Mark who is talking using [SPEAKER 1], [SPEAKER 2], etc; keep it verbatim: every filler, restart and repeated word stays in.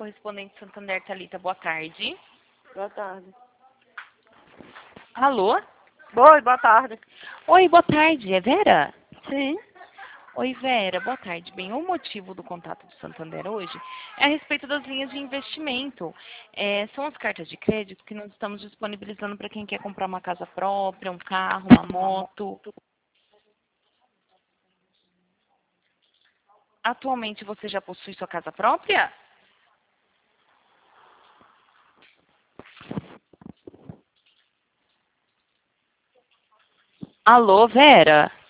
[SPEAKER 1] correspondente Santander, Thalita, boa tarde.
[SPEAKER 2] Boa tarde.
[SPEAKER 1] Alô?
[SPEAKER 2] Oi, boa tarde.
[SPEAKER 1] Oi, boa tarde, é Vera?
[SPEAKER 2] Sim.
[SPEAKER 1] Oi, Vera, boa tarde. Bem, o motivo do contato do Santander hoje é a respeito das linhas de investimento. É, são as cartas de crédito que nós estamos disponibilizando para quem quer comprar uma casa própria, um carro, uma moto. Atualmente você já possui sua casa própria? Alô, Vera?